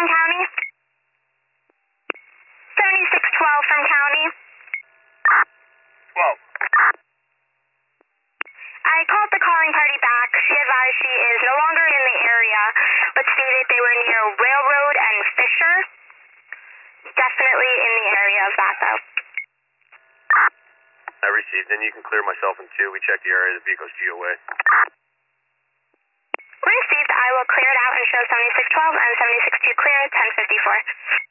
from County. 7612 from County. 12. I called the calling party back. She advised she is no longer in the area, but stated they were near Railroad and Fisher. Definitely in the area of that, though. I received. Then you can clear myself in 2. We checked the area. The vehicle's GOA. Received. I will clear it out and show 7612 and 762 clear, 1054.